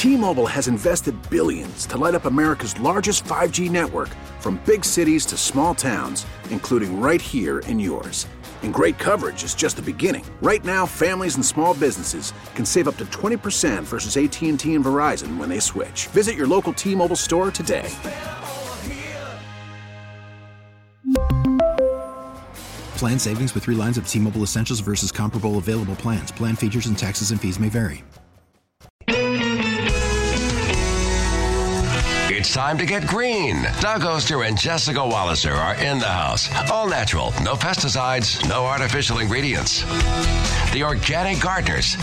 T-Mobile has invested billions to light up America's largest 5G network, from big cities to small towns, including right here in yours. And great coverage is just the beginning. Right now, families and small businesses can save up to 20% versus AT&T and Verizon when they switch. Visit your local T-Mobile store today. Plan savings with 3 lines of T-Mobile Essentials versus comparable available plans. Plan features and taxes and fees may vary. It's time to get green. Doug Oster and Jessica Walliser are in the house. All natural, no pesticides, no artificial ingredients. The Organic Gardeners.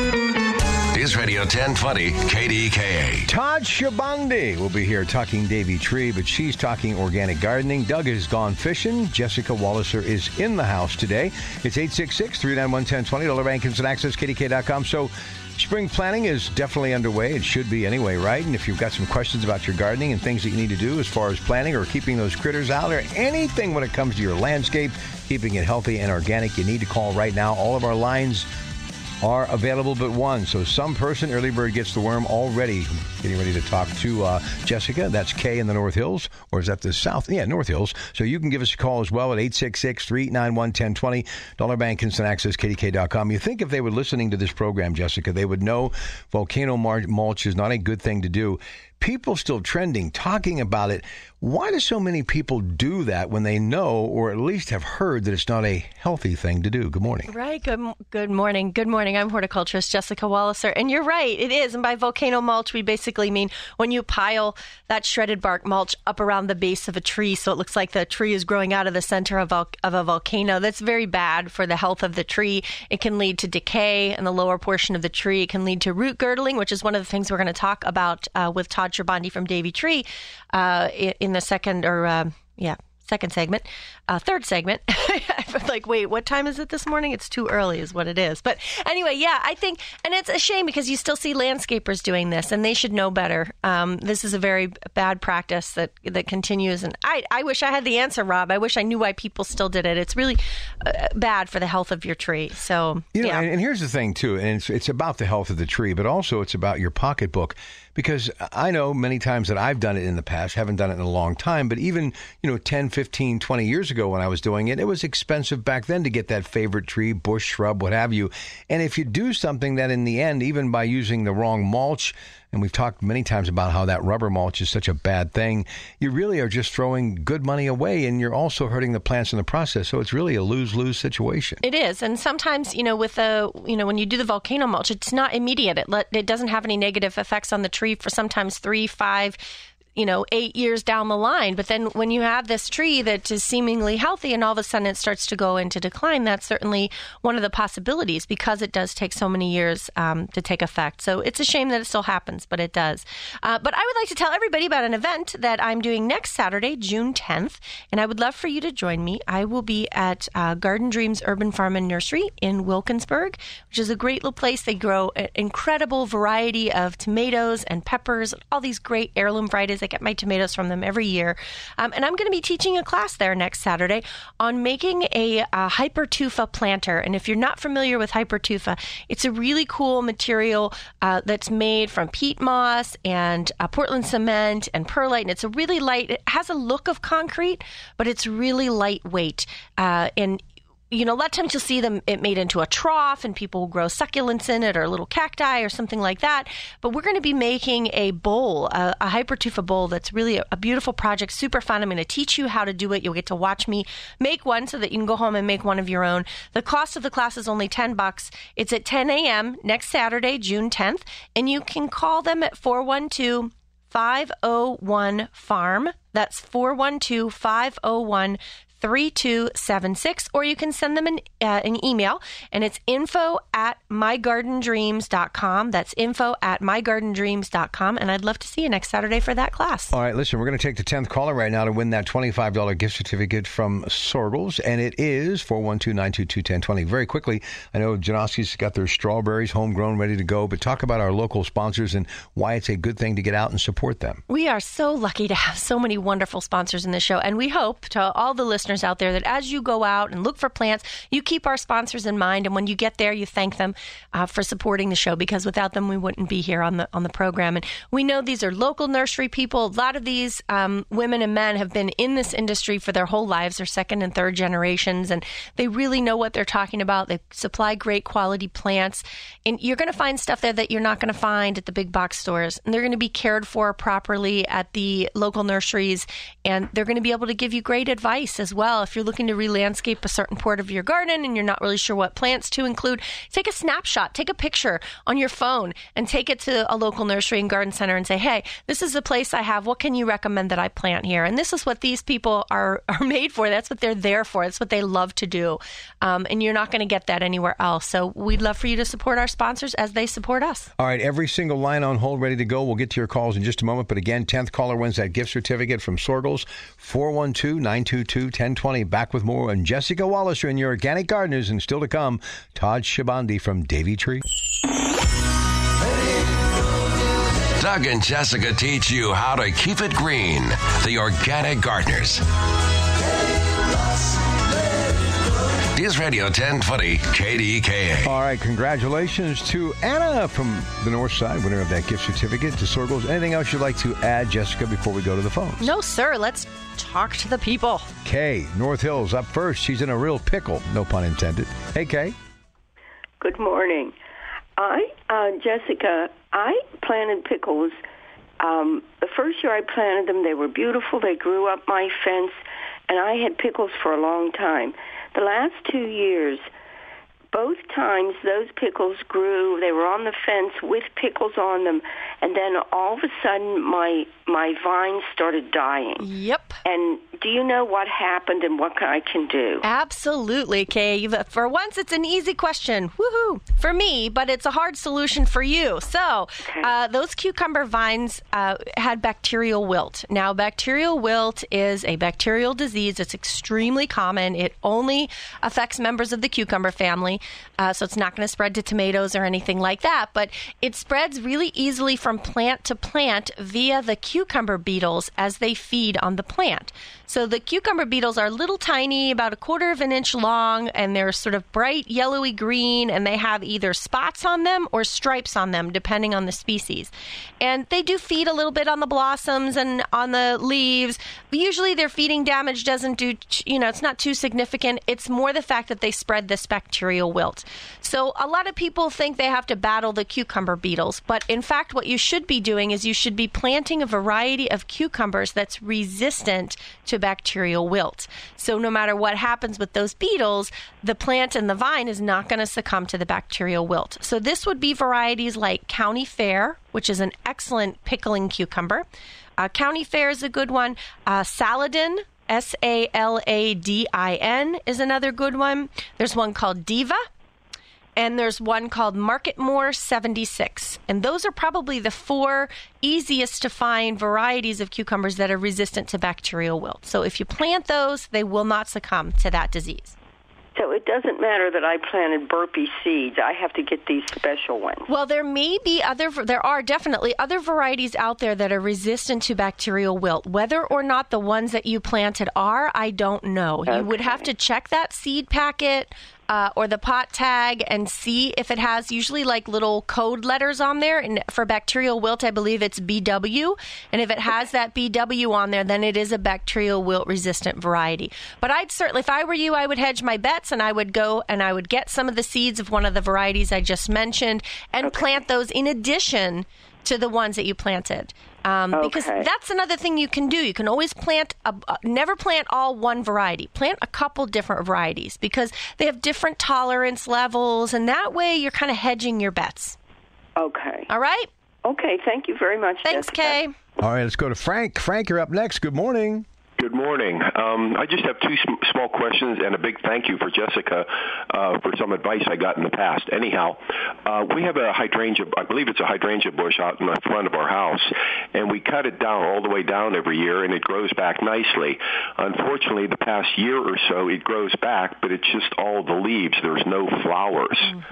News Radio 1020 KDKA. Todd Shabandi will be here talking Davy Tree, but she's talking organic gardening. Doug has gone fishing. Jessica Walliser is in the house today. It's 866-391-1020. Dollar Bank Instant Access, KDK.com. So spring planning is definitely underway. It should be anyway, right? And if you've got some questions about your gardening and things that you need to do as far as planning or keeping those critters out or anything when it comes to your landscape, keeping it healthy and organic, you need to call right now. All of our lines are available but one. So some person, early bird gets the worm, already getting ready to talk to Jessica. That's Kay in the North Hills, or is that the South? Yeah, North Hills. So you can give us a call as well at 866-391-1020. Dollar Bank Instant Access, KDK.com. You think if they were listening to this program, Jessica, they would know volcano mulch is not a good thing to do. People still trending, talking about it. Why do so many people do that when they know, or at least have heard, that it's not a healthy thing to do? Good morning. Right. Good morning. Good morning. I'm horticulturist Jessica Walliser. And you're right. It is. And by volcano mulch, we basically mean when you pile that shredded bark mulch up around the base of a tree so it looks like the tree is growing out of the center of a volcano. That's very bad for the health of the tree. It can lead to decay in the lower portion of the tree. It can lead to root girdling, which is one of the things we're going to talk about with Todd Shabandi from Davy Tree in the second segment, third segment. I'm like, wait, what time is it this morning? It's too early is what it is. But anyway, yeah, I think, and it's a shame because you still see landscapers doing this and they should know better. This is a very bad practice that continues. And I wish I had the answer, Rob. I wish I knew why people still did it. It's really bad for the health of your tree. So, yeah. And here's the thing, too, and it's about the health of the tree, but also it's about your pocketbook. Because I know many times that I've done it in the past, haven't done it in a long time, but even, 10, 15, 20 years ago when I was doing it, it was expensive back then to get that favorite tree, bush, shrub, what have you. And if you do something that in the end, even by using the wrong mulch, and we've talked many times about how that rubber mulch is such a bad thing, you really are just throwing good money away, and you're also hurting the plants in the process. So it's really a lose-lose situation. It is. And sometimes, with when you do the volcano mulch, it's not immediate. It doesn't have any negative effects on the tree for sometimes 3, 5, 8 years down the line. But then when you have this tree that is seemingly healthy and all of a sudden it starts to go into decline, that's certainly one of the possibilities because it does take so many years to take effect. So it's a shame that it still happens, but it does. But I would like to tell everybody about an event that I'm doing next Saturday, June 10th, and I would love for you to join me. I will be at Garden Dreams Urban Farm and Nursery in Wilkinsburg, which is a great little place. They grow an incredible variety of tomatoes and peppers, all these great heirloom varieties. I get my tomatoes from them every year. And I'm going to be teaching a class there next Saturday on making a hypertufa planter. And if you're not familiar with hypertufa, it's a really cool material that's made from peat moss and Portland cement and perlite. And it's a really light, it has a look of concrete, but it's really lightweight. And a lot of times you'll see it made into a trough and people will grow succulents in it or little cacti or something like that. But we're going to be making a bowl, a hypertufa bowl that's really a beautiful project, super fun. I'm going to teach you how to do it. You'll get to watch me make one so that you can go home and make one of your own. The cost of the class is only $10. It's at 10 a.m. next Saturday, June 10th. And you can call them at 412-501-FARM. That's 412-501-FARM. 3276, or you can send them an email, and it's info@mygardendreams.com. That's info@mygardendreams.com, and I'd love to see you next Saturday for that class. All right, listen, we're going to take the 10th caller right now to win that $25 gift certificate from Sorgles, and it is 412-922-1020. Very quickly, I know Janoski's got their strawberries homegrown, ready to go, but talk about our local sponsors and why it's a good thing to get out and support them. We are so lucky to have so many wonderful sponsors in this show, and we hope to all the listeners listeners out there that as you go out and look for plants, you keep our sponsors in mind. And when you get there, you thank them for supporting the show, because without them, we wouldn't be here on the program. And we know these are local nursery people. A lot of these women and men have been in this industry for their whole lives. They're second and third generations, and they really know what they're talking about. They supply great quality plants, and you're going to find stuff there that you're not going to find at the big box stores. And they're going to be cared for properly at the local nurseries, and they're going to be able to give you great advice as well. If you're looking to re-landscape a certain part of your garden and you're not really sure what plants to include, take a snapshot, take a picture on your phone, and take it to a local nursery and garden center and say, hey, this is the place I have. What can you recommend that I plant here? And this is what these people are made for. That's what they're there for. That's what they love to do. And you're not going to get that anywhere else. So we'd love for you to support our sponsors as they support us. All right, every single line on hold, ready to go. We'll get to your calls in just a moment. But again, 10th caller wins that gift certificate from Sorgels, 412-922-1020. Back with more on Jessica Walliser and your organic gardeners, and still to come, Todd Shabandi from Davey Tree. Doug and Jessica teach you how to keep it green. The Organic Gardeners. News Radio 1020 KDKA. All right, congratulations to Anna from the North Side, winner of that gift certificate to Sorgels. Anything else you'd like to add, Jessica, before we go to the phones? No, sir. Let's talk to the people. Kay, North Hills, up first. She's in a real pickle, no pun intended. Hey, Kay. Good morning. Jessica, I planted pickles. The first year I planted them, they were beautiful. They grew up my fence, and I had pickles for a long time. The last 2 years, both times those pickles grew. They were on the fence with pickles on them, and then all of a sudden my vines started dying. Yep. And do you know what happened and what I can do? Absolutely, Kay. For once, it's an easy question. Woohoo! For me, but it's a hard solution for you. So, those cucumber vines had bacterial wilt. Now, bacterial wilt is a bacterial disease. It's extremely common. It only affects members of the cucumber family, so it's not going to spread to tomatoes or anything like that. But it spreads really easily from plant to plant via the cucumber beetles as they feed on the plant. So the cucumber beetles are little tiny, about 1/4 of an inch long, and they're sort of bright yellowy green, and they have either spots on them or stripes on them, depending on the species. And they do feed a little bit on the blossoms and on the leaves. But usually their feeding damage doesn't do, it's not too significant. It's more the fact that they spread this bacterial wilt. So a lot of people think they have to battle the cucumber beetles, but in fact what you should be doing is you should be planting a variety of cucumbers that's resistant to bacterial wilt. So no matter what happens with those beetles, the plant and the vine is not going to succumb to the bacterial wilt. So this would be varieties like County Fair, which is an excellent pickling cucumber. County Fair is a good one. Saladin, Saladin is another good one. There's one called Diva. And there's one called Marketmore 76. And those are probably the 4 easiest to find varieties of cucumbers that are resistant to bacterial wilt. So if you plant those, they will not succumb to that disease. So it doesn't matter that I planted burpee seeds. I have to get these special ones. Well, there are definitely other varieties out there that are resistant to bacterial wilt. Whether or not the ones that you planted are, I don't know. Okay. You would have to check that seed packet or the pot tag and see if it has usually like little code letters on there. And for bacterial wilt, I believe it's BW. And if it has that BW on there, then it is a bacterial wilt resistant variety. But I'd certainly, if I were you, I would hedge my bets and I would go and I would get some of the seeds of one of the varieties I just mentioned and plant those in addition to the ones that you planted. Because that's another thing you can do. You can always plant, never plant all one variety. Plant a couple different varieties because they have different tolerance levels, and that way you're kind of hedging your bets. Okay. All right? Okay, thank you very much, Thanks, Jessica. Kay. All right, let's go to Frank. Frank, you're up next. Good morning. Good morning. I just have 2 small questions and a big thank you for Jessica for some advice I got in the past. Anyhow, we have a hydrangea, I believe it's a hydrangea bush out in the front of our house, and we cut it down all the way down every year, and it grows back nicely. Unfortunately, the past year or so, it grows back, but it's just all the leaves. There's no flowers. Mm-hmm.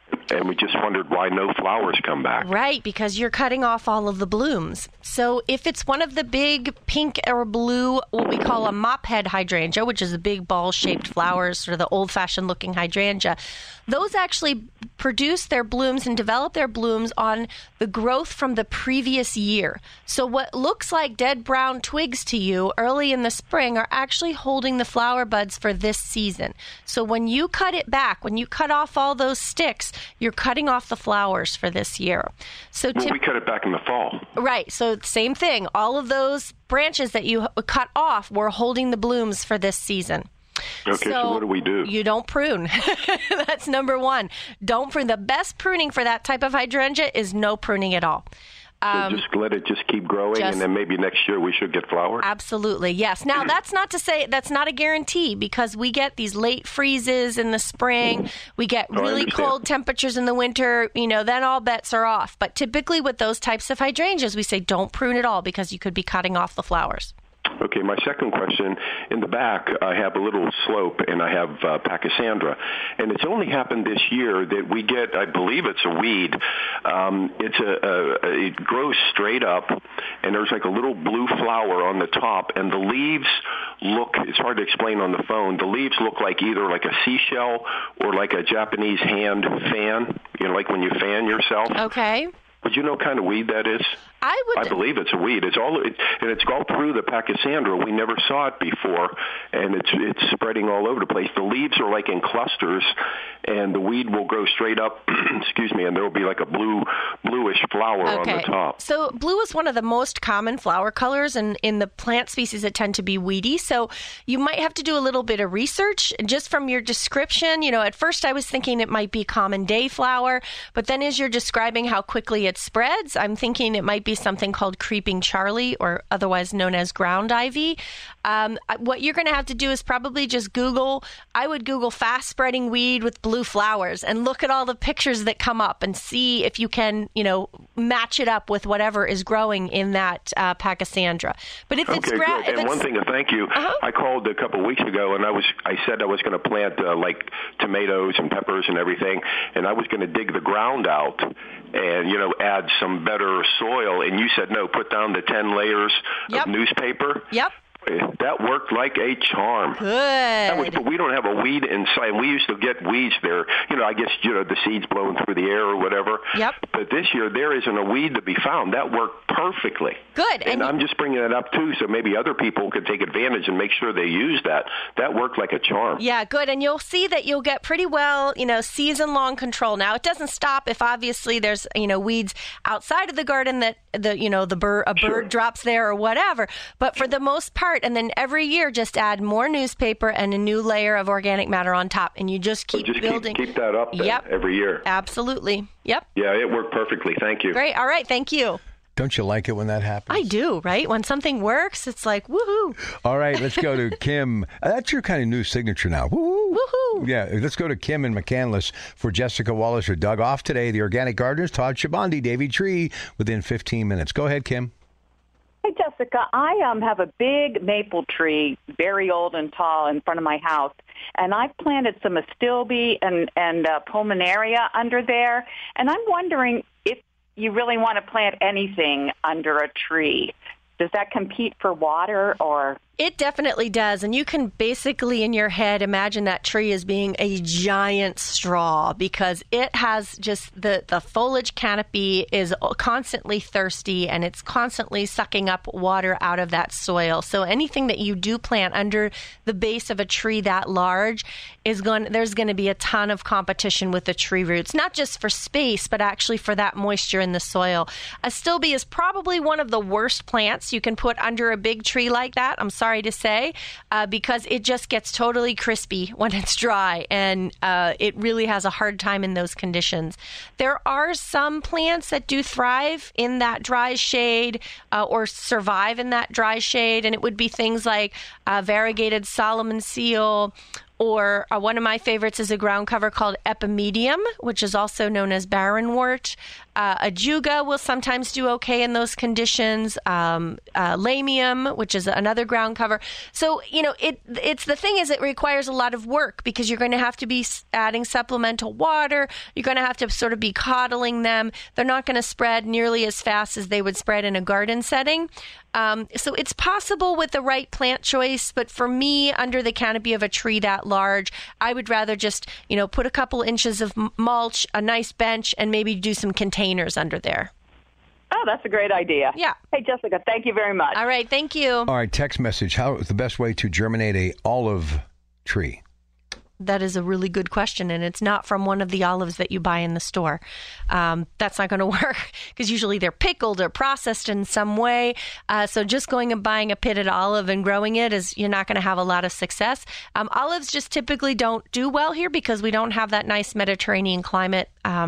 And we just wondered why no flowers come back. Right, because you're cutting off all of the blooms. So if it's one of the big pink or blue, what we call a mop head hydrangea, which is a big ball-shaped flowers, or the old-fashioned looking hydrangea, those actually produce their blooms and develop their blooms on the growth from the previous year. So what looks like dead brown twigs to you early in the spring are actually holding the flower buds for this season. So when you cut it back, when you cut off all those sticks, you're cutting off the flowers for this year. So we cut it back in the fall. Right. So same thing. All of those branches that you cut off were holding the blooms for this season. Okay, so what do we do? You don't prune. That's number one. Don't prune. The best pruning for that type of hydrangea is no pruning at all. So just let it just keep growing, and then maybe next year we should get flowers? Absolutely, yes. Now, that's not to say that's not a guarantee, because we get these late freezes in the spring. We get really cold temperatures in the winter. Then all bets are off. But typically with those types of hydrangeas, we say don't prune at all, because you could be cutting off the flowers. Okay, my second question, in the back, I have a little slope, and I have Pachysandra. And it's only happened this year that we get, I believe it's a weed. It grows straight up, and there's like a little blue flower on the top, and the leaves look, it's hard to explain on the phone, the leaves look like either like a seashell or like a Japanese hand fan, like when you fan yourself. Okay. Would you know what kind of weed that is? I believe it's a weed. It's all through the Pachysandra. We never saw it before, and it's spreading all over the place. The leaves are like in clusters, and the weed will grow straight up. Excuse me, and there will be like a bluish flower on the top. So blue is one of the most common flower colors, and in the plant species that tend to be weedy. So you might have to do a little bit of research just from your description. At first I was thinking it might be common dayflower, but then as you're describing how quickly it spreads, I'm thinking it might be something called creeping Charlie, or otherwise known as ground ivy. What you're going to have to do is probably just Google. I would Google fast spreading weed with blue flowers and look at all the pictures that come up and see if you can, match it up with whatever is growing in that Pachysandra. But if it's good. And one thing, thank you. I called a couple of weeks ago, and I said I was going to plant like tomatoes and peppers and everything, and I was going to dig the ground out and add some better soil. And you said no, put down the 10 layers of newspaper. Yep. That worked like a charm. Good. But we don't have a weed inside. We used to get weeds there. I guess, the seeds blowing through the air or whatever. Yep. But this year, there isn't a weed to be found. That worked perfectly. Good. And I'm just bringing it up, too, so maybe other people could take advantage and make sure they use that. That worked like a charm. Yeah, good. And you'll see that you'll get pretty well, season-long control. Now, it doesn't stop if obviously there's, weeds outside of the garden that a bird drops there or whatever. But for the most part, and then every year just add more newspaper and a new layer of organic matter on top, and you just keep building. Keep that up every year. Absolutely. Yep. Yeah, it worked perfectly. Thank you. Great. All right. Thank you. Don't you like it when that happens? I do, right? When something works, it's like, woohoo. All right, let's go to Kim. That's your kind of new signature now. Woohoo. Woohoo. Yeah, let's go to Kim in McCandless for Jessica Wallace or Doug. Off today, the organic gardeners, Todd Shabandi, Davey Tree, within 15 minutes. Go ahead, Kim. Hey, Jessica, I have a big maple tree, very old and tall, in front of my house, and I've planted some astilbe and pulmonaria under there, and I'm wondering if you really want to plant anything under a tree. Does that compete for water or? It definitely does. And you can basically in your head imagine that tree as being a giant straw because it has just the foliage canopy is constantly thirsty and it's constantly sucking up water out of that soil. So anything that you do plant under the base of a tree that large there's going to be a ton of competition with the tree roots, not just for space, but actually for that moisture in the soil. Astilbe is probably one of the worst plants you can put under a big tree like that. I'm sorry to say, because it just gets totally crispy when it's dry, and it really has a hard time in those conditions. There are some plants that do thrive in that dry shade or survive in that dry shade, and it would be things like variegated Solomon seal Or one of my favorites is a ground cover called Epimedium, which is also known as barrenwort. Ajuga will sometimes do okay in those conditions. Lamium, which is another ground cover. So, it's the thing is it requires a lot of work because you're going to have to be adding supplemental water. You're going to have to sort of be coddling them. They're not going to spread nearly as fast as they would spread in a garden setting. So it's possible with the right plant choice, but for me, under the canopy of a tree that large, I would rather just, put a couple inches of mulch, a nice bench, and maybe do some containers under there. Oh, that's a great idea. Yeah. Hey, Jessica, thank you very much. All right, thank you. All right, text message. How is the best way to germinate a olive tree? That is a really good question, and it's not from one of the olives that you buy in the store. That's not going to work because usually they're pickled or processed in some way. So just going and buying a pitted olive and growing it you're not going to have a lot of success. Olives just typically don't do well here because we don't have that nice Mediterranean climate.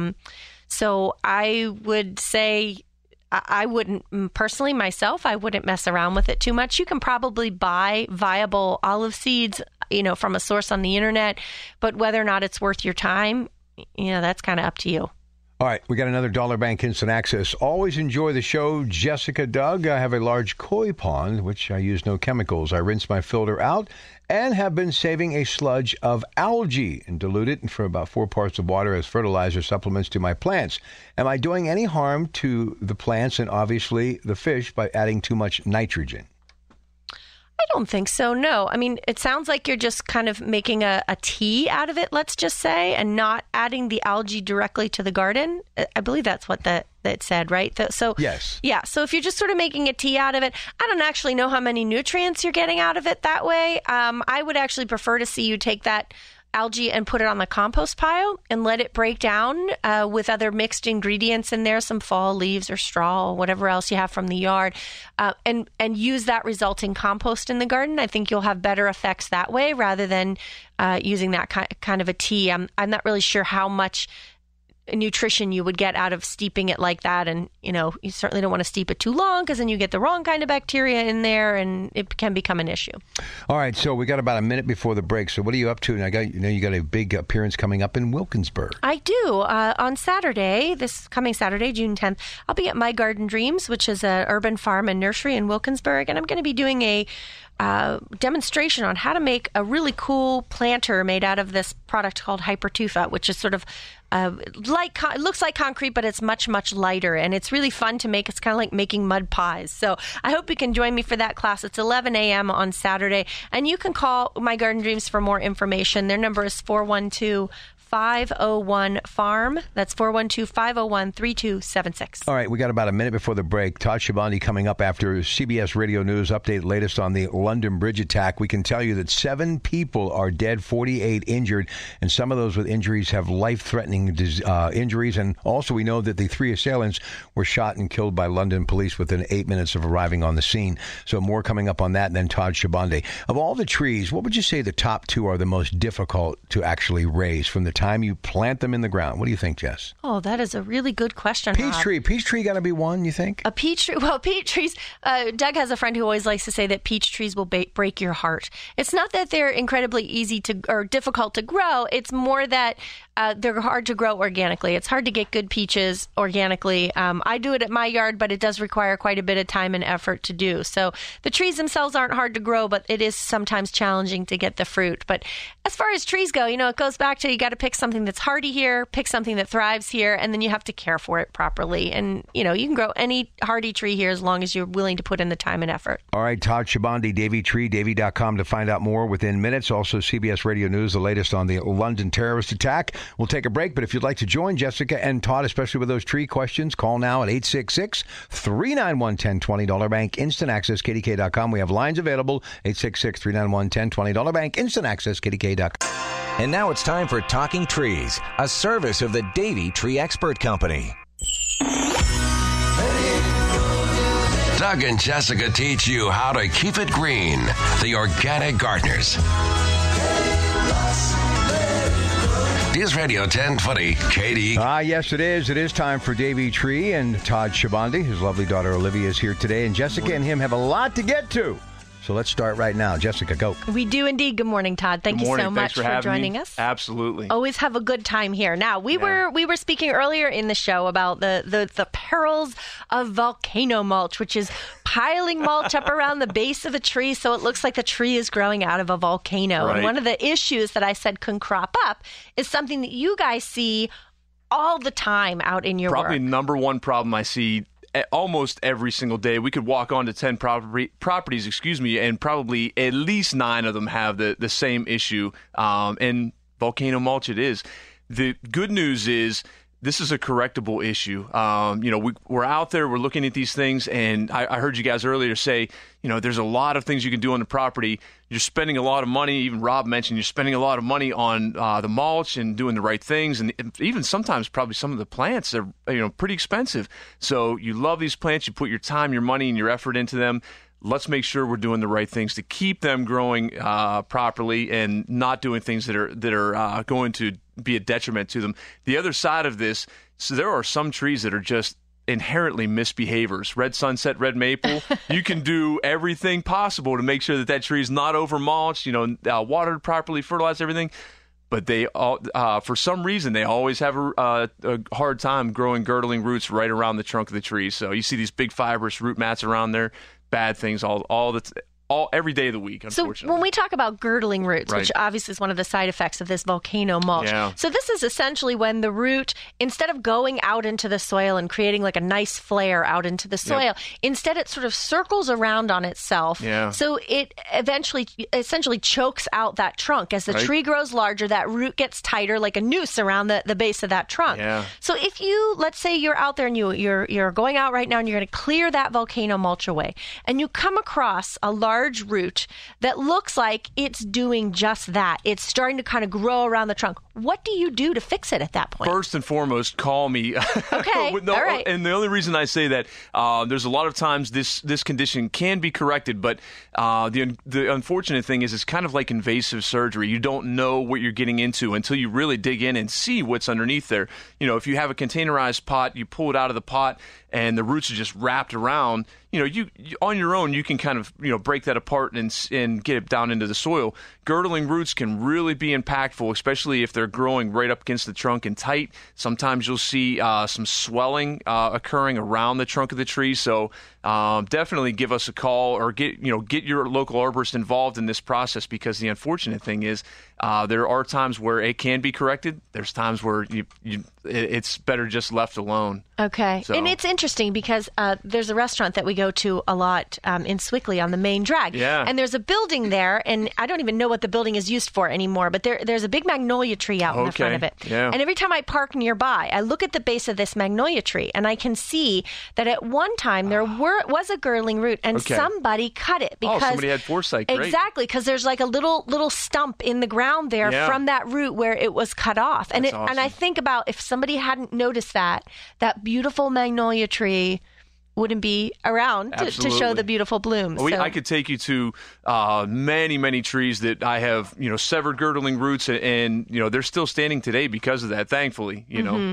So I would say I wouldn't, personally myself, I wouldn't mess around with it too much. You can probably buy viable olive seeds, from a source on the internet, but whether or not it's worth your time, that's kind of up to you. All right, we got another Dollar Bank Instant Access. Always enjoy the show, Jessica Doug. I have a large koi pond, which I use no chemicals. I rinse my filter out and have been saving a sludge of algae and dilute it for about 4 parts of water as fertilizer supplements to my plants. Am I doing any harm to the plants and obviously the fish by adding too much nitrogen? I don't think so, no. I mean, it sounds like you're just kind of making a tea out of it, let's just say, and not adding the algae directly to the garden. I believe that's what that said, right? So yes. Yeah, so if you're just sort of making a tea out of it, I don't actually know how many nutrients you're getting out of it that way. I would actually prefer to see you take that algae and put it on the compost pile and let it break down with other mixed ingredients in there, some fall leaves or straw, or whatever else you have from the yard, and use that resulting compost in the garden. I think you'll have better effects that way rather than using that kind of a tea. I'm not really sure how much nutrition you would get out of steeping it like that, and you certainly don't want to steep it too long because then you get the wrong kind of bacteria in there and it can become an issue. All right, so we got about a minute before the break. So what are you up to? And you got a big appearance coming up in Wilkinsburg. I do. On Saturday, this coming Saturday, June 10th, I'll be at My Garden Dreams, which is an urban farm and nursery in Wilkinsburg, and I'm going to be doing a demonstration on how to make a really cool planter made out of this product called Hypertufa, which is sort of it looks like concrete, but it's much, much lighter, and it's really fun to make. It's kind of like making mud pies. So I hope you can join me for that class. It's 11 a.m. on Saturday, and you can call My Garden Dreams for more information. Their number is 412-501-FARM. That's 412-501-3276. All right, we got about a minute before the break. Todd Shabani coming up after CBS Radio News update latest on the London Bridge attack. We can tell you that 7 people are dead, 48 injured, and some of those with injuries have life-threatening injuries. And also we know that the 3 assailants were shot and killed by London police within 8 minutes of arriving on the scene. So more coming up on that, and then Todd Shabani. Of all the trees, what would you say the top 2 are the most difficult to actually raise from the time you plant them in the ground? What do you think, Jess? Oh, that is a really good question, Peach tree got to be one, you think? A peach tree. Well, peach trees. Doug has a friend who always likes to say that peach trees will break your heart. It's not that they're incredibly easy to or difficult to grow. It's more that they're hard to grow organically. It's hard to get good peaches organically. I do it at my yard, but it does require quite a bit of time and effort to do. So the trees themselves aren't hard to grow, but it is sometimes challenging to get the fruit. But as far as trees go, it goes back to you got to pick something that's hardy here, pick something that thrives here, and then you have to care for it properly. And, you can grow any hardy tree here as long as you're willing to put in the time and effort. All right, Todd Shabani, Davey Tree, Davey.com to find out more within minutes. Also, CBS Radio News, the latest on the London terrorist attack. We'll take a break, but if you'd like to join Jessica and Todd, especially with those tree questions, call now at 866-391-1020. Dollar Bank Instant Access, KDK.com. We have lines available, 866-391-1020. Dollar Bank Instant Access, KDK.com. And now it's time for Talking Trees, a service of the Davey Tree Expert Company. Doug and Jessica teach you how to keep it green. The Organic Gardeners. News Radio 1020 KD. Yes, it is. It is time for Davey Tree and Todd Shabani. His lovely daughter Olivia is here today, and Jessica and him have a lot to get to. So let's start right now. Jessica, go. We do indeed. Good morning, Todd. Thank you so much for joining us. Absolutely. Always have a good time here. Now, we were speaking earlier in the show about the perils of volcano mulch, which is piling mulch up around the base of a tree so it looks like the tree is growing out of a volcano. Right. And one of the issues that I said can crop up is something that you guys see all the time out in your work. Probably number one problem I see almost every single day. We could walk on to 10 properties, and probably at least 9 of them have the same issue. And volcano mulch it is. The good news is this is a correctable issue. We're out there, we're looking at these things, and I heard you guys earlier say, there's a lot of things you can do on the property. You're spending a lot of money. Even Rob mentioned you're spending a lot of money on the mulch and doing the right things, and even sometimes probably some of the plants are pretty expensive. So you love these plants. You put your time, your money, and your effort into them. Let's make sure we're doing the right things to keep them growing properly and not doing things that are going to be a detriment to them. The other side of this, so there are some trees that are just inherently misbehaviors. Red sunset, red maple. You can do everything possible to make sure that tree is not over mulched, watered properly, fertilized, everything. But they all, for some reason, they always have a hard time growing girdling roots right around the trunk of the tree. So you see these big fibrous root mats around there. Bad things every day of the week, unfortunately. So when we talk about girdling roots, right, which obviously is one of the side effects of this volcano mulch, so this is essentially when the root, instead of going out into the soil and creating like a nice flare out into the soil, instead it sort of circles around on itself. So it essentially chokes out that trunk. As the tree grows larger, that root gets tighter, like a noose around the base of that trunk. So if let's say you're out there and you're going out right now and you're going to clear that volcano mulch away, and you come across a large root that looks like it's doing just that. It's starting to kind of grow around the trunk. What do you do to fix it at that point? First and foremost, call me. Okay. All right. And the only reason I say that, there's a lot of times this condition can be corrected, but the unfortunate thing is it's kind of like invasive surgery. You don't know what you're getting into until you really dig in and see what's underneath there. If you have a containerized pot, you pull it out of the pot, and the roots are just wrapped around. You on your own, you can kind of break that apart and get it down into the soil. Girdling roots can really be impactful, especially if they're growing right up against the trunk and tight. Sometimes you'll see some swelling occurring around the trunk of the tree. So definitely give us a call or get your local arborist involved in this process, because the unfortunate thing is there are times where it can be corrected. There's times where it's better just left alone. Okay. So. And it's interesting because there's a restaurant that we go to a lot in Sewickley on the main drag. And there's a building there, and I don't even know what the building is used for anymore, but there's a big magnolia tree out in the front of it. And every time I park nearby, I look at the base of this magnolia tree, and I can see that at one time there was a girdling root, and somebody cut it. Because somebody had foresight. Great. Exactly, because there's like a little stump in the ground there from that root where it was cut off. And That's awesome. And I think about if somebody hadn't noticed that beautiful magnolia tree wouldn't be around to show the beautiful blooms. Well, I could take you to many, many trees that I have, severed girdling roots, and they're still standing today because of that, thankfully,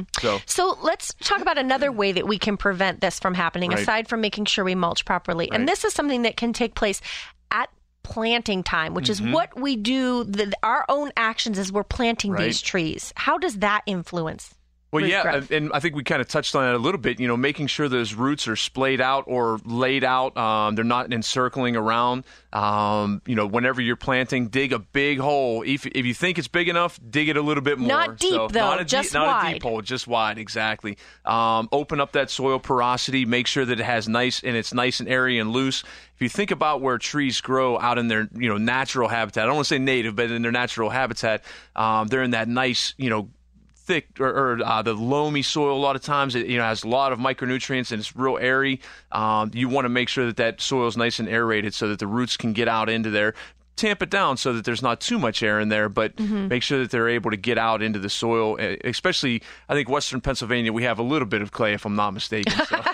So let's talk about another way that we can prevent this from happening, aside from making sure we mulch properly. And this is something that can take place at planting time, which is what we do, our own actions as we're planting these trees. How does that influence? Well, and I think we kind of touched on it a little bit, making sure those roots are splayed out or laid out. They're not encircling around. Whenever you're planting, dig a big hole. If you think it's big enough, dig it a little bit more. Not deep, just wide. Not a deep hole, just wide, exactly. Open up that soil porosity. Make sure that it's nice and airy and loose. If you think about where trees grow out in their natural habitat, I don't want to say native, but in their natural habitat, they're in that nice thick or the loamy soil. A lot of times it has a lot of micronutrients and it's real airy. You want to make sure that soil is nice and aerated so that the roots can get out into there. Tamp it down so that there's not too much air in there, but make sure that they're able to get out into the soil. Especially, I think Western Pennsylvania, we have a little bit of clay, if I'm not mistaken. So.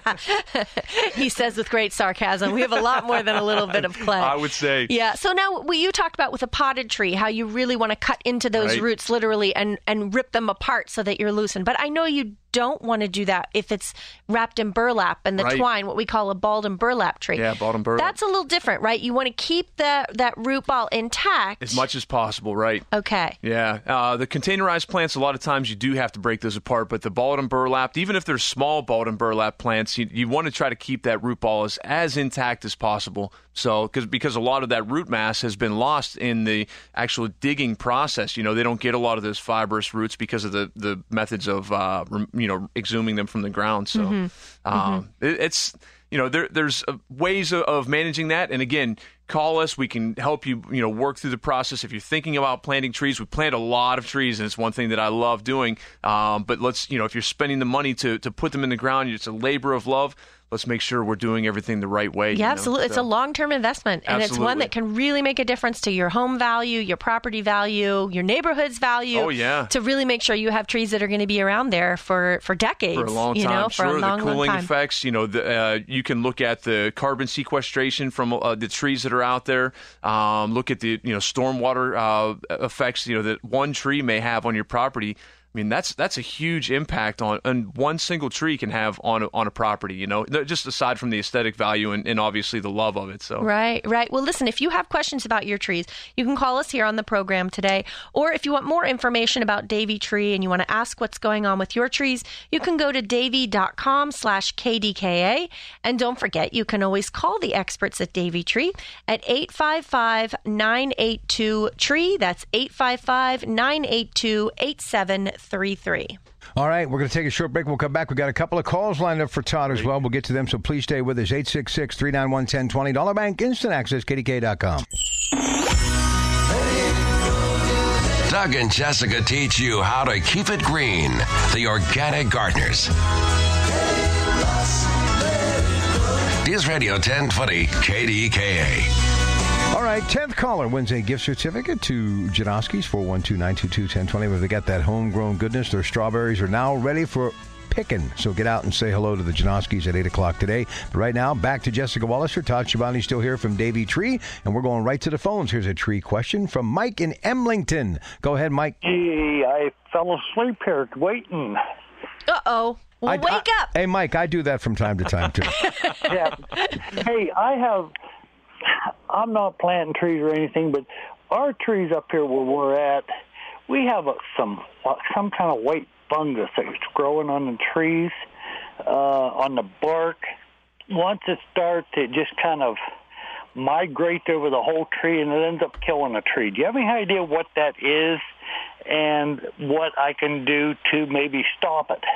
He says with great sarcasm, we have a lot more than a little bit of clay. I would say. Yeah. So now you talked about with a potted tree, how you really want to cut into those roots literally and rip them apart so that you're loosened. But I know you don't want to do that if it's wrapped in burlap and the twine, what we call a balled and burlap tree. Yeah, balled and burlap. That's a little different, right? You want to keep that root ball intact. As much as possible, right? Okay. Yeah. The containerized plants, a lot of times you do have to break those apart, but the balled and burlap, even if they're small balled and burlap plants, you want to try to keep that root ball as intact as possible. So, because a lot of that root mass has been lost in the actual digging process. They don't get a lot of those fibrous roots because of the methods of exhuming them from the ground. So, it's there's ways of managing that. And again, call us. We can help you work through the process. If you're thinking about planting trees, we plant a lot of trees, and it's one thing that I love doing. But let's if you're spending the money to put them in the ground, it's a labor of love. Let's make sure we're doing everything the right way. Yeah, absolutely. So, it's a long-term investment, and it's one that can really make a difference to your home value, your property value, your neighborhood's value. Oh, yeah. To really make sure you have trees that are going to be around there for decades. For a long time. For a long, the cooling long time. effects, you can look at the carbon sequestration from the trees that are out there. Look at the, stormwater effects, that one tree may have on your property. I mean, that's a huge impact on one single tree can have on a property, just aside from the aesthetic value and obviously the love of it. So Right. Well, listen, if you have questions about your trees, you can call us here on the program today. Or if you want more information about Davey Tree and you want to ask what's going on with your trees, you can go to davey.com/KDKA. And don't forget, you can always call the experts at Davey Tree at 855-982-TREE. That's 855-982-8733. All right, we're going to take a short break. We'll come back. We've got a couple of calls lined up for Todd as well. We'll get to them, so please stay with us. 866-391-1020. Dollar Bank Instant Access, KDK.com. Doug and Jessica teach you how to keep it green. The Organic Gardeners. News Radio 1020 KDKA. All right, 10th caller wins a gift certificate to Janoski's, 412-922-1020. Where they got that homegrown goodness. Their strawberries are now ready for picking. So get out and say hello to the Janoski's at 8 o'clock today. But right now, back to Jessica Walliser. Todd Schiavone still here from Davey Tree, and we're going right to the phones. Here's a tree question from Mike in Emlington. Go ahead, Mike. Gee, I fell asleep here waiting. Uh-oh. Well, wake up. Hey, Mike, I do that from time to time, too. Yeah. Hey, I'm not planting trees or anything, but our trees up here where we're at, we have some kind of white fungus that's growing on the trees, on the bark. Once it starts, it just kind of migrates over the whole tree, and it ends up killing the tree. Do you have any idea what that is and what I can do to maybe stop it?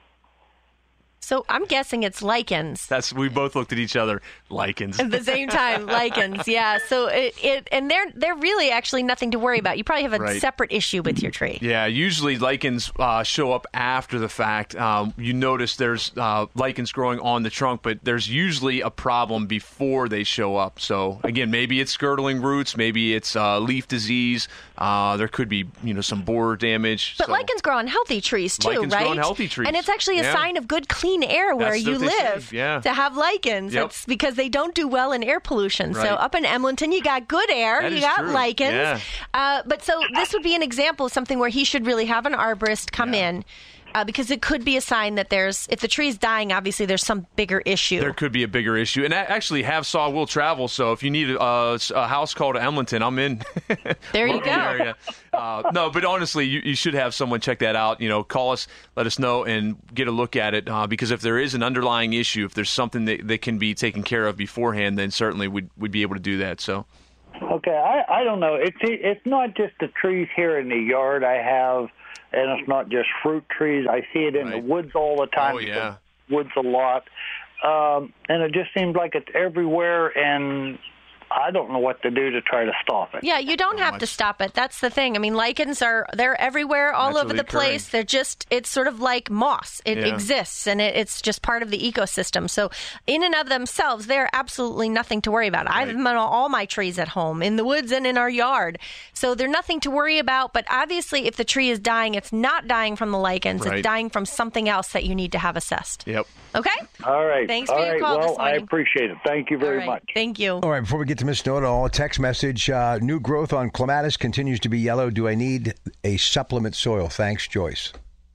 So I'm guessing it's lichens. We both looked at each other. Lichens. At the same time, lichens, yeah. So and they're really actually nothing to worry about. You probably have a separate issue with your tree. Yeah, usually lichens show up after the fact. You notice there's lichens growing on the trunk, but there's usually a problem before they show up. So again, maybe it's girdling roots, maybe it's leaf disease. There could be some borer damage. But lichens grow on healthy trees too, lichens right? Grow on healthy trees. And it's actually a sign of good clean air where you live to have lichens. Yep. It's because they don't do well in air pollution. So up in Emlington, you got good air, you got lichens. Yeah. But so this would be an example of something where he should really have an arborist come in. Because it could be a sign that if the tree's dying, obviously there's some bigger issue. There could be a bigger issue. And I actually have Saw Will Travel, so if you need a house call to Emlington, I'm in. There you go. No, but honestly, you should have someone check that out. Call us, let us know, and get a look at it. Because if there is an underlying issue, if there's something that can be taken care of beforehand, then certainly we'd be able to do that. So. Okay, I don't know. It's not just the trees here in the yard I have. And it's not just fruit trees. I see it in the woods all the time. Oh, yeah. Woods a lot. And it just seems like it's everywhere, and I don't know what to do to try to stop it. Yeah, you don't have to stop it. That's the thing. I mean, lichens they're everywhere, all over the place. They're it's sort of like moss. It exists, and it's just part of the ecosystem. So in and of themselves, they're absolutely nothing to worry about. I have them on all my trees at home, in the woods and in our yard. So they're nothing to worry about. But obviously, if the tree is dying, it's not dying from the lichens. It's dying from something else that you need to have assessed. Yep. Okay? All right. Thanks for your call this morning. I appreciate it. Thank you very much. Thank you. All right, before we get to Miss Snowdall, a text message. New growth on clematis continues to be yellow. Do I need a supplement soil? Thanks, Joyce.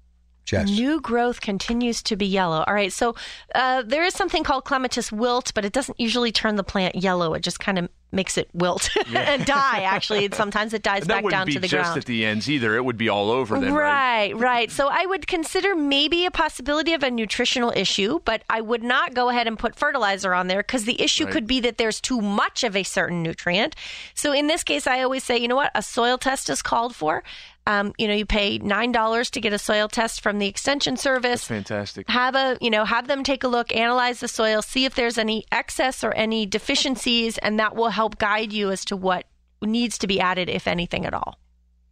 Jess. New growth continues to be yellow. All right, so there is something called clematis wilt, but it doesn't usually turn the plant yellow. It just kind of makes it wilt and die, actually. Sometimes it dies back down to the ground. That wouldn't be just at the ends either. It would be all over then, right? Right. So I would consider maybe a possibility of a nutritional issue, but I would not go ahead and put fertilizer on there because the issue could be that there's too much of a certain nutrient. So in this case, I always say, you know what? A soil test is called for. You pay $9 to get a soil test from the Extension Service. That's fantastic. Have them take a look, analyze the soil, see if there's any excess or any deficiencies, and that will help guide you as to what needs to be added, if anything at all.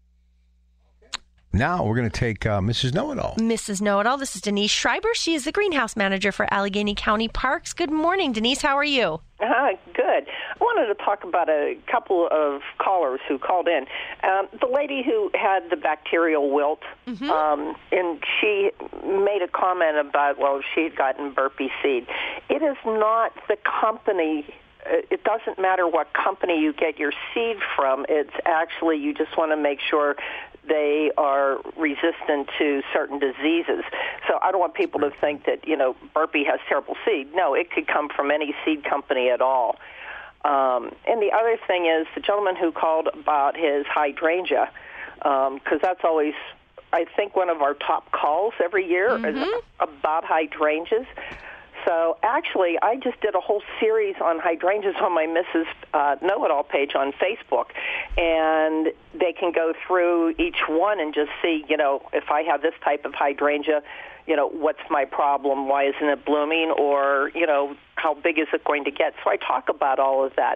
Now we're going to take Mrs. Know-It-All. Mrs. Know-It-All. This is Denise Schreiber. She is the greenhouse manager for Allegheny County Parks. Good morning, Denise. How are you? Hi, good. I wanted to talk about a couple of callers who called in. The lady who had the bacterial wilt, and she made a comment about, she had gotten burpee seed. It is not the company. It doesn't matter what company you get your seed from. It's actually, you just want to make sure they are resistant to certain diseases. So I don't want people to think that, burpee has terrible seed. No, it could come from any seed company at all. And the other thing is the gentleman who called about his hydrangea, because that's always, I think, one of our top calls every year is about hydrangeas. So actually, I just did a whole series on hydrangeas on my Mrs. Know-It-All page on Facebook, and they can go through each one and just see, if I have this type of hydrangea, what's my problem? Why isn't it blooming? Or, how big is it going to get? So I talk about all of that.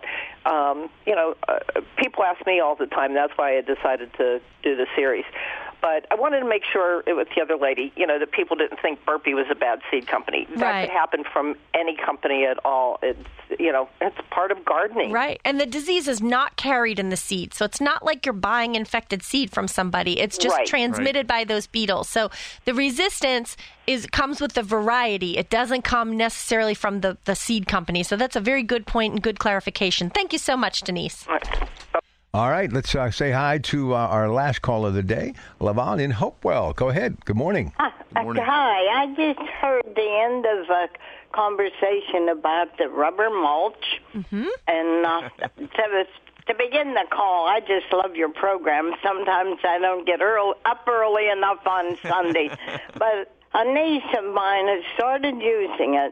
People ask me all the time. That's why I decided to do the series. But I wanted to make sure with the other lady, that people didn't think Burpee was a bad seed company. That could happen from any company at all. It's, it's part of gardening. Right. And the disease is not carried in the seed. So it's not like you're buying infected seed from somebody. It's just transmitted by those beetles. So the resistance comes with the variety. It doesn't come necessarily from the seed company. So that's a very good point and good clarification. Thank you so much, Denise. All right, let's say hi to our last call of the day, Levon in Hopewell. Go ahead. Good morning. Good morning. Hi. I just heard the end of a conversation about the rubber mulch. And to begin the call, I just love your program. Sometimes I don't get up early enough on Sunday. But a niece of mine has started using it,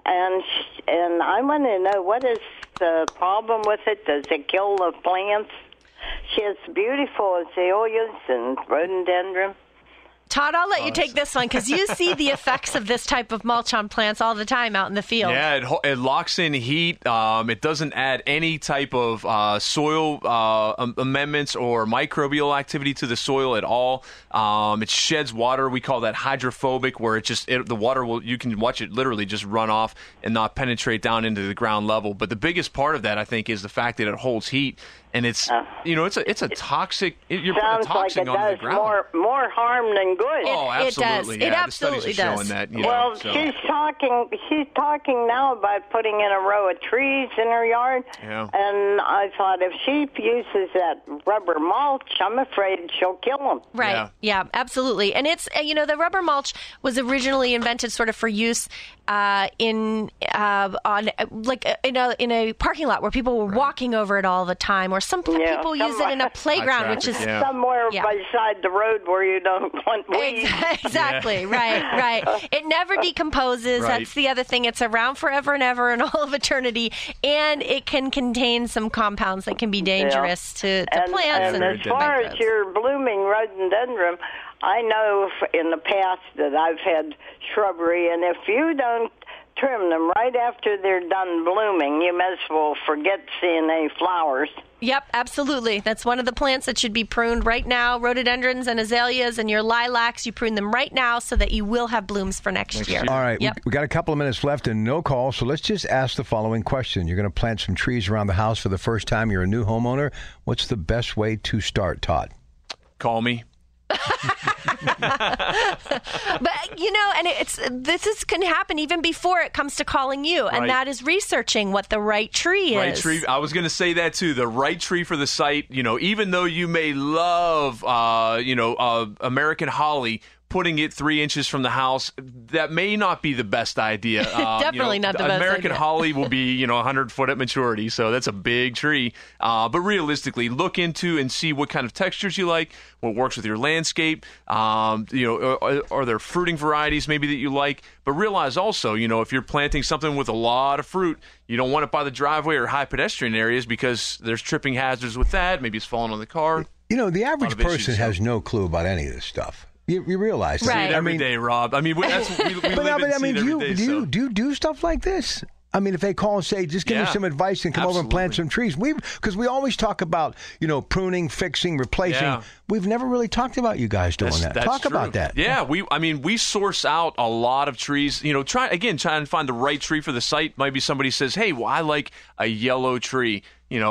and I want to know, what is the problem with it? Does it kill the plants? She has beautiful azaleas and rhododendron. Todd, I'll let you take this one because you see the effects of this type of mulch on plants all the time out in the field. Yeah, it locks in heat. It doesn't add any type of soil amendments or microbial activity to the soil at all. It sheds water. We call that hydrophobic, where the water you can watch it literally just run off and not penetrate down into the ground level. But the biggest part of that, I think, is the fact that it holds heat. And it's a toxic. You're putting a toxin on the ground. Sounds like it does more harm than good. Oh, absolutely. It does. It absolutely does. Showing that, she's talking now about putting in a row of trees in her yard. Yeah. And I thought, if she uses that rubber mulch, I'm afraid she'll kill them. Right. Yeah, absolutely. And it's the rubber mulch was originally invented sort of for use in a parking lot where people were walking over it all the time, or some people use it in a playground, which is somewhere beside the road where you don't want weeds. Exactly. Right. It never decomposes. Right. That's the other thing. It's around forever and ever and all of eternity, and it can contain some compounds that can be dangerous to plants. And as far as your blooming rhododendron, I know in the past that I've had shrubbery, and if you don't trim them right after they're done blooming, you may as well forget seeing any flowers. Yep, absolutely. That's one of the plants that should be pruned right now. Rhododendrons and azaleas and your lilacs, you prune them right now so that you will have blooms for next year. All right, we got a couple of minutes left and no call, so let's just ask the following question. You're going to plant some trees around the house for the first time. You're a new homeowner. What's the best way to start, Todd? Call me. But this can happen even before it comes to calling you, and that is researching what the right tree is. Right tree. I was going to say that too. The right tree for the site. Even though you may love, American holly, putting it 3 inches from the house, that may not be the best idea. Definitely not the best American idea. holly will be 100 foot at maturity, so that's a big tree. But realistically, look into and see what kind of textures you like, what works with your landscape. Are there fruiting varieties maybe that you like? But realize also, if you're planting something with a lot of fruit, you don't want it by the driveway or high pedestrian areas because there's tripping hazards with that. Maybe it's falling on the car. The average person has no clue about any of this stuff. You realize that. Right. Every day, Rob. I mean, we live and see it every day. Do you do stuff like this? I mean, if they call and say, just give me some advice and come over and plant some trees. Because we always talk about, pruning, fixing, replacing. Yeah. We've never really talked about you guys doing that. Talk about that. Yeah, we source out a lot of trees. Try and find the right tree for the site. Maybe somebody says, hey, well, I like a yellow tree.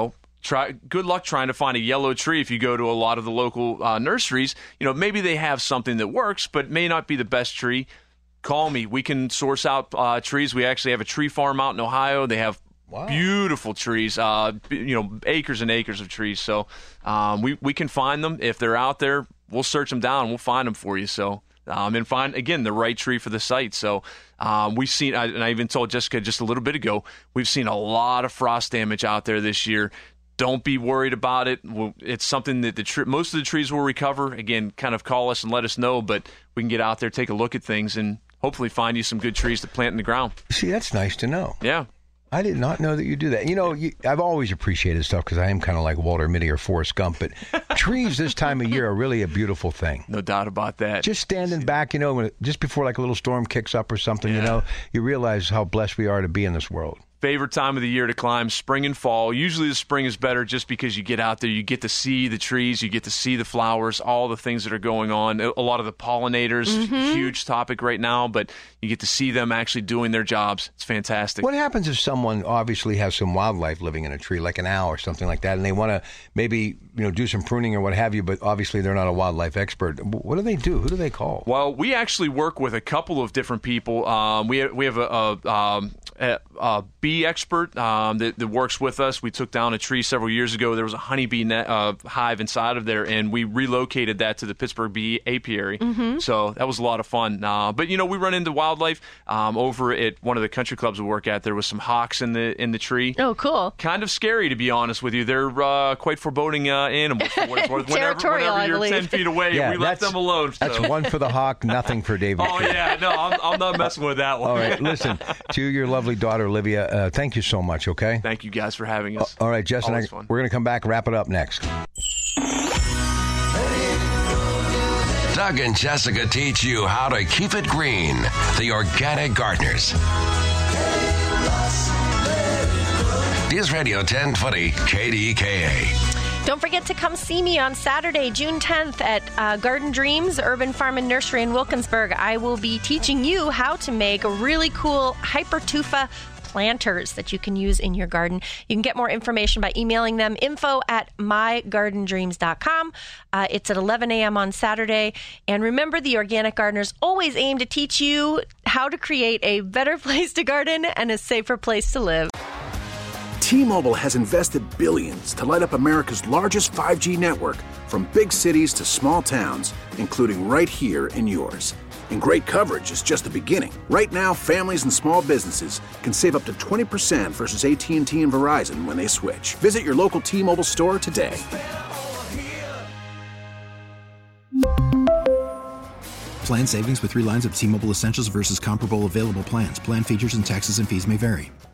Good luck trying to find a yellow tree if you go to a lot of the local nurseries. Maybe they have something that works, but may not be the best tree. Call me. We can source out trees. We actually have a tree farm out in Ohio. They have beautiful trees, acres and acres of trees. So we can find them. If they're out there, we'll search them down. We'll find them for you. So and find, again, the right tree for the site. So we've seen, and I even told Jessica just a little bit ago, we've seen a lot of frost damage out there this year. Don't be worried about it. It's something that most of the trees will recover. Again, kind of call us and let us know, but we can get out there, take a look at things, and hopefully find you some good trees to plant in the ground. See, that's nice to know. Yeah. I did not know that you do that. I've always appreciated stuff because I am kind of like Walter Mitty or Forrest Gump, but trees this time of year are really a beautiful thing. No doubt about that. Just standing back, just before like a little storm kicks up or something, you realize how blessed we are to be in this world. Favorite time of the year to climb, spring and fall. Usually the spring is better just because you get out there, you get to see the trees, you get to see the flowers, all the things that are going on. A lot of the pollinators, huge topic right now, but you get to see them actually doing their jobs. It's fantastic. What happens if someone obviously has some wildlife living in a tree, like an owl or something like that, and they want to maybe do some pruning or what have you, but obviously they're not a wildlife expert? What do they do? Who do they call? Well, we actually work with a couple of different people. We have a bee expert that works with us. We took down a tree several years ago. There was a honeybee hive inside of there, and we relocated that to the Pittsburgh Bee Apiary. So that was a lot of fun. But we run into wildlife over at one of the country clubs we work at. There was some hawks in the tree. Oh, cool! Kind of scary, to be honest with you. They're quite foreboding animals. For what it's worth. Territorial, whenever you're 10 feet away, we left them alone. So. That's one for the hawk, nothing for David. Oh yeah, no, I'm not messing with that one. All right, listen to your lovely daughter Olivia. Thank you so much. Okay. Thank you guys for having us. All right, Jess and I, we're going to come back and wrap it up next. Doug and Jessica teach you how to keep it green. The Organic Gardeners. News Radio 1020 KDKA. Don't forget to come see me on Saturday, June 10th at Garden Dreams Urban Farm and Nursery in Wilkinsburg. I will be teaching you how to make really cool Hypertufa planters that you can use in your garden. You can get more information by emailing them info@mygardendreams.com. It's at 11 a.m. on Saturday. And remember, the Organic Gardeners always aim to teach you how to create a better place to garden and a safer place to live. T-Mobile has invested billions to light up America's largest 5G network, from big cities to small towns, including right here in yours. And great coverage is just the beginning. Right now, families and small businesses can save up to 20% versus AT&T and Verizon when they switch. Visit your local T-Mobile store today. Plan savings with 3 lines of T-Mobile Essentials versus comparable available plans. Plan features and taxes and fees may vary.